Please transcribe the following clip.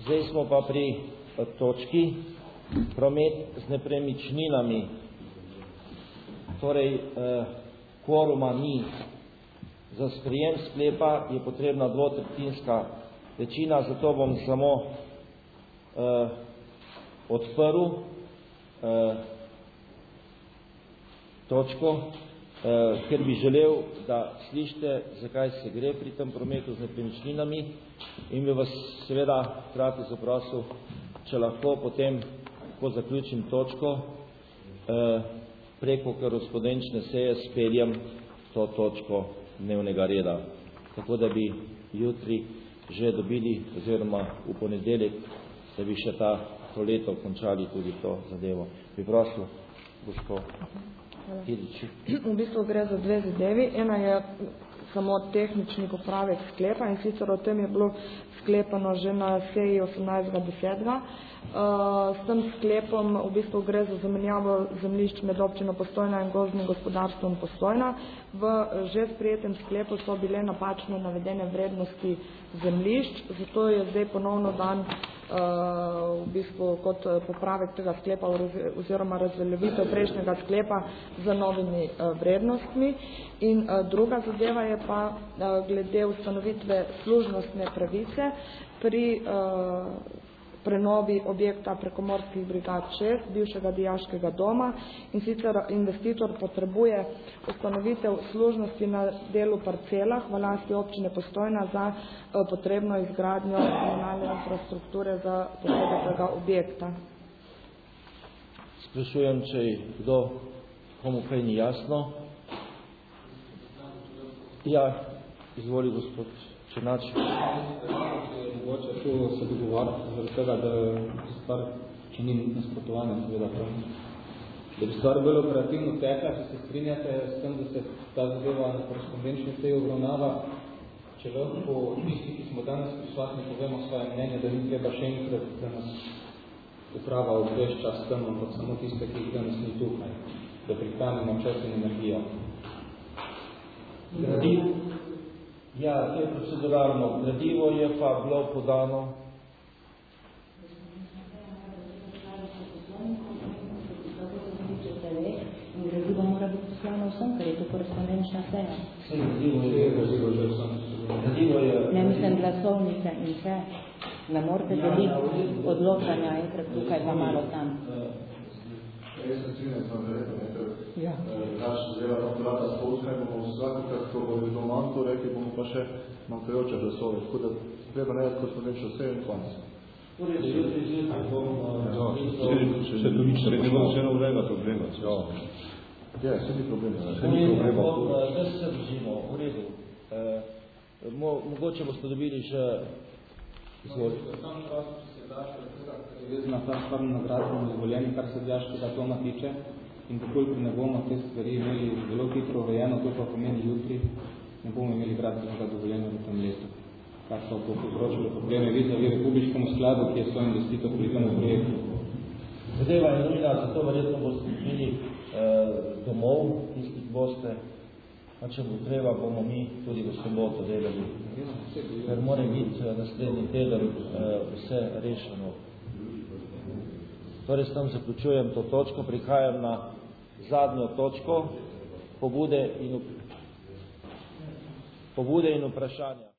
Zdaj smo pa pri točki promet z nepremičninami. Torej, kvoruma ni. Za sprejem sklepa je potrebna dvotretjinska večina, zato bom samo odprl točko, ker bi želel, da slišite, zakaj se gre pri tem prometu z nepremičninami, in bi vas seveda hkrati zaprosil, če lahko potem, ko zaključim točko, preko korespondenčne seje speljem to točko dnevnega reda, tako da bi jutri že dobili, oziroma v ponedeljek, da bi še to leto končali tudi to zadevo. Bi prosil, gospod Hidiči. V bistvu gre za dve zadevi. Ena je samo tehnični popravek sklepa, in sicer o tem je bilo sklepano že na seji 18.10. S tem sklepom v bistvu gre za zamenjavo zemljišč med občino Postojna in gozdnim gospodarstvom Postojna. V že sprejetem sklepu so bile napačno navedene vrednosti zemljišč, zato je zdaj ponovno dan v bistvu kot popravek tega sklepa oziroma razveljavitev prejšnjega sklepa z novimi vrednostmi. In druga zadeva je pa glede ustanovitve služnostne pravice pri prenovi objekta Prekomorskih brigad 6, bivšega dijaškega doma, in sicer investitor potrebuje ustanovitev služnosti na delu parcelah v lasti občine Postojna za potrebno izgradnjo komunalne infrastrukture za potrebe tega objekta. Sprašujem, če je kdo, komu kaj ni jasno. Ja, izvoli gospod Černač. Mogoče tu se dogovarjati zaradi tega, da stvar, če ni nasprotovane, seveda pravno. Da bi stvar bolj operativno tekla, če se strinjate s tem, da se ta zadeva na korespondenčni seji obravnava, če lahko tisti, ki smo danes prisotni, povemo svoje mnenje, da ni treba še enkrat, da nas uprava obvešča s tem, ampak samo tiste, ki jih danes ni tukaj, da prihranimo čas in energijo. Ja, to je proceduralno. Gradivo je pa bilo podano. Gradivo mora biti poslano vsem, ker je to korespondenčna seja. Ne mislim glasovnice in vse. Ne morate deliti odločanja enkrat tukaj, pa malo tam. Jaz sem ciljeno sem verjetno, naš zdela doktorata spolskaj, bomo vsakokrat, ko bo bilo manjko, rekli bomo pa še manjkajoče glasove, tako da treba ne korespondenčno sejo in konec. Še to nič, ne bomo še eno vreme problema. Ja, se ni problema. Da se držimo, v redu. Mogoče boste dobili še izvolite. Vezna ta stvar na gradbeno dovoljenje, kar se dijaškega doma tiče, in koliko ne bomo te stvari imeli zelo hitro urejeno, to pa pomeni jutri, ne bomo imeli gradbenega dovoljenja v tem letu. Kar so povzročili probleme vizavi Republiškemu skladu, ki je svoj investitor pri tem projektu. Zadeva je nujna, zato verjetno boste imeli domov, tistih boste, a če bo treba, bomo mi tudi v soboto delali, ker mora biti naslednji teden vse rešeno. Torej, s tem zaključujem to točko, prihajam na zadnjo točko, pobude in vprašanja.